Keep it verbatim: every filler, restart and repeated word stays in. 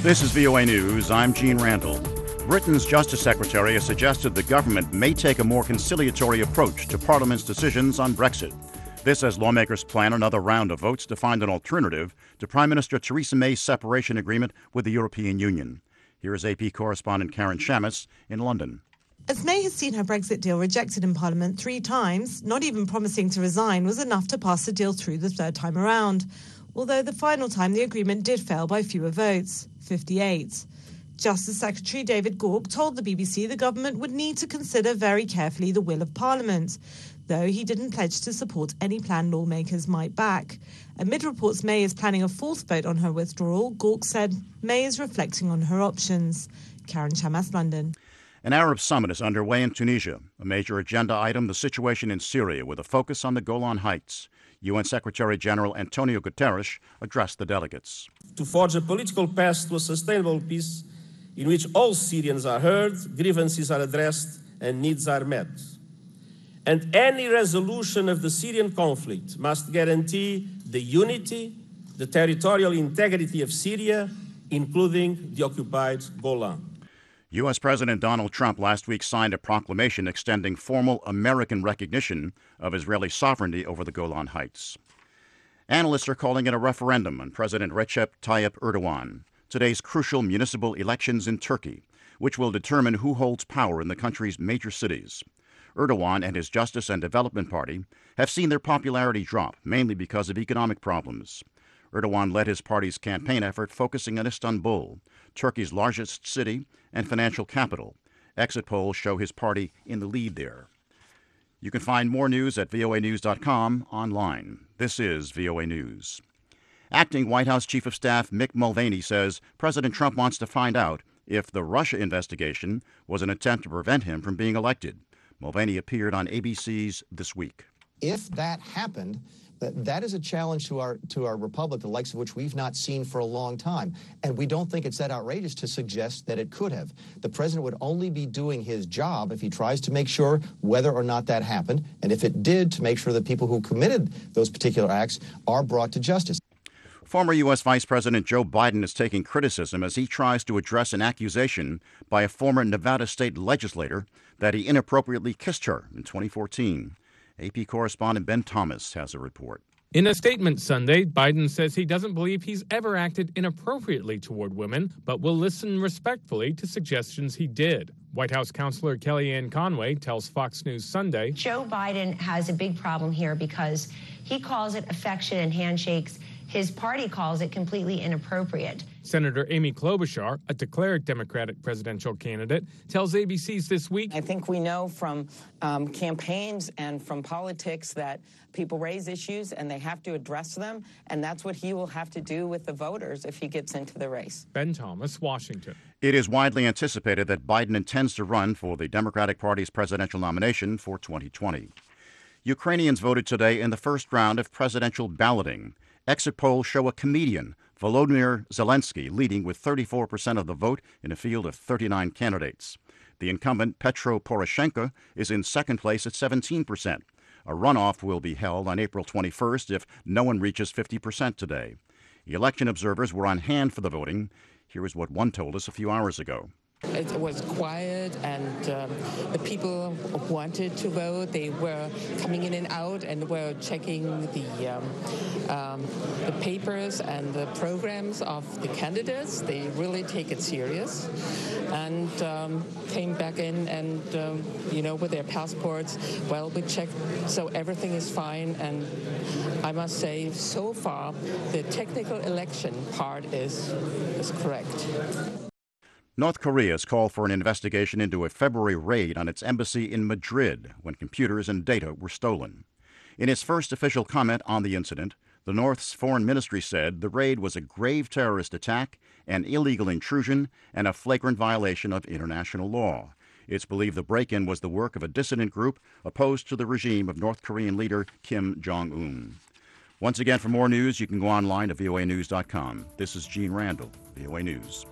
This is V O A News. I'm Gene Randall. Britain's Justice Secretary has suggested the government may take a more conciliatory approach to Parliament's decisions on Brexit. This as lawmakers plan another round of votes to find an alternative to Prime Minister Theresa May's separation agreement with the European Union. Here is A P correspondent Karen Shamis in London. As May has seen her Brexit deal rejected in Parliament three times, not even promising to resign was enough to pass the deal through the third time around. Although the final time the agreement did fail by fewer votes, fifty-eight. Justice Secretary David Gauke told the B B C the government would need to consider very carefully the will of Parliament, though he didn't pledge to support any plan lawmakers might back. Amid reports May is planning a fourth vote on her withdrawal, Gauke said May is reflecting on her options. Karen Shamas, London. An Arab summit is underway in Tunisia. A major agenda item, the situation in Syria, with a focus on the Golan Heights. U N Secretary General Antonio Guterres addressed the delegates. To forge a political path to a sustainable peace in which all Syrians are heard, grievances are addressed, and needs are met. And any resolution of the Syrian conflict must guarantee the unity, the territorial integrity of Syria, including the occupied Golan. U S President Donald Trump last week signed a proclamation extending formal American recognition of Israeli sovereignty over the Golan Heights. Analysts are calling it a referendum on President Recep Tayyip Erdogan, today's crucial municipal elections in Turkey, which will determine who holds power in the country's major cities. Erdogan and his Justice and Development Party have seen their popularity drop, mainly because of economic problems. Erdogan led his party's campaign effort focusing on Istanbul, Turkey's largest city and financial capital. Exit polls show his party in the lead there. You can find more news at V O A news dot com online. This is V O A News. Acting White House Chief of Staff Mick Mulvaney says President Trump wants to find out if the Russia investigation was an attempt to prevent him from being elected. Mulvaney appeared on A B C's This Week. If that happened, that, that is a challenge to our to our republic, the likes of which we've not seen for a long time. And we don't think it's that outrageous to suggest that it could have. The president would only be doing his job if he tries to make sure whether or not that happened, and if it did, to make sure that people who committed those particular acts are brought to justice. Former U S. Vice President Joe Biden is taking criticism as he tries to address an accusation by a former Nevada state legislator that he inappropriately kissed her in twenty fourteen. A P correspondent Ben Thomas has a report. In a statement Sunday, Biden says he doesn't believe he's ever acted inappropriately toward women, but will listen respectfully to suggestions he did. White House counselor Kellyanne Conway tells Fox News Sunday, Joe Biden has a big problem here because he calls it affection and handshakes. His party calls it completely inappropriate. Senator Amy Klobuchar, a declared Democratic presidential candidate, tells A B C's This Week, I think we know from um, campaigns and from politics that people raise issues and they have to address them, and that's what he will have to do with the voters if he gets into the race. Ben Thomas, Washington. It is widely anticipated that Biden intends to run for the Democratic Party's presidential nomination for twenty twenty. Ukrainians voted today in the first round of presidential balloting. Exit polls show a comedian, Volodymyr Zelensky, leading with thirty-four percent of the vote in a field of thirty-nine candidates. The incumbent, Petro Poroshenko, is in second place at seventeen percent. A runoff will be held on April twenty-first if no one reaches fifty percent today. Election observers were on hand for the voting. Here is what one told us a few hours ago. It was quiet, and um, the people wanted to vote. They were coming in and out and were checking the um, um, the papers and the programs of the candidates. They really take it serious, and um, came back in and um, you know, with their passports. Well, we checked, so everything is fine. And I must say, so far, the technical election part is is correct. North Korea has called for an investigation into a February raid on its embassy in Madrid when computers and data were stolen. In its first official comment on the incident, the North's foreign ministry said the raid was a grave terrorist attack, an illegal intrusion, and a flagrant violation of international law. It's believed the break-in was the work of a dissident group opposed to the regime of North Korean leader Kim Jong-un. Once again, for more news, you can go online to V O A news dot com. This is Gene Randall, V O A News.